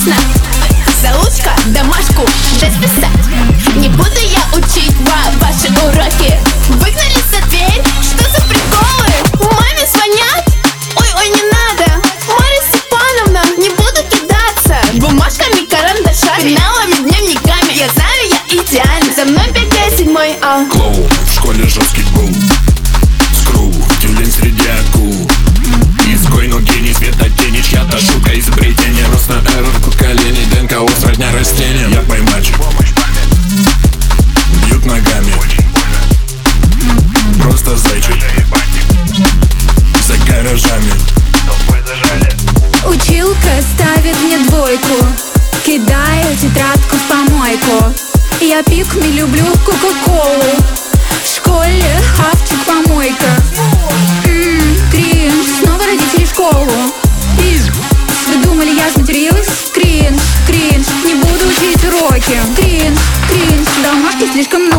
Отлично! Заучка, домашку, дай списать. Не буду я учить ваши уроки. Выгнали за дверь, что за приколы? Маме звонят? Ой, не надо. Марья Степановна, не буду кидаться бумажками, карандашами, пеналами, дневниками. Я знаю, я идеальна. За мной 5-7 А. Клоун, в школе жесткий был. Скру, тюлень среди акул. Изгой, но гений, света тени. Чья-то шутка, изобретение. Рост на эрорку коленей. ДНК усредня растения. Я поймач. Бьют ногами. Просто зайчик. За гаражами. Училка ставит мне двойку. Кидаю тетрадку в помойку. Я пикми люблю кока-колу. В школе хавчик помойка. Кринж, снова родители в школу. Вы думали, я сматерилась? Кринж, не буду учить уроки. Кринж, домашки слишком много.